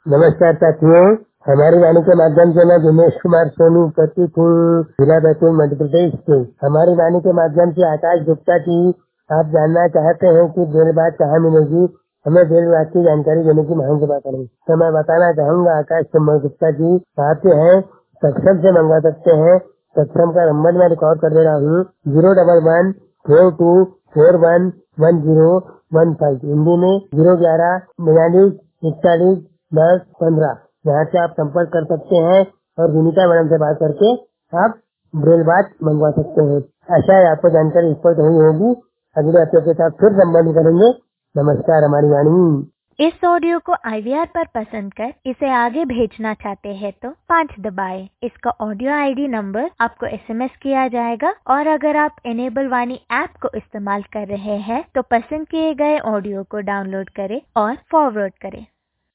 नमस्कार साथियों, हमारी वाणी के माध्यम से मैं दिनेश कुमार सोनू उपस्थित हूँ जिला बैतूल मध्य प्रदेश से। हमारी वाणी के माध्यम से आकाश गुप्ता जी आप जानना चाहते हैं कि बेल बात कहाँ मिलेगी, हमें बेल बात की जानकारी देने की मांग बात करें तो मैं बताना चाहूँगा आकाश कुमार गुप्ता जी आपके हैं सक्षम से मंगवा सकते हैं। सक्षम का नंबर मैं रिकॉर्ड कर दे रहा हूँ 01142411015। हिंदी में 01142411015। यहाँ से आप संपर्क कर सकते हैं और विनीता मैडम से बात करके आप ब्रेल बात मंगवा सकते हैं। आशा है आपको जानकारी स्पष्ट हुई होगी। अगले हफ्ते के साथ फिर संबंध करेंगे। नमस्कार। हमारी वाणी। इस ऑडियो को IVR पर पसंद कर इसे आगे भेजना चाहते हैं तो 5 दबाएं। इसका ऑडियो ID नंबर आपको SMS किया जाएगा और अगर आप इनेबल वाणी ऐप को इस्तेमाल कर रहे हैं तो पसंद किए गए ऑडियो को डाउनलोड करें और फॉरवर्ड करें।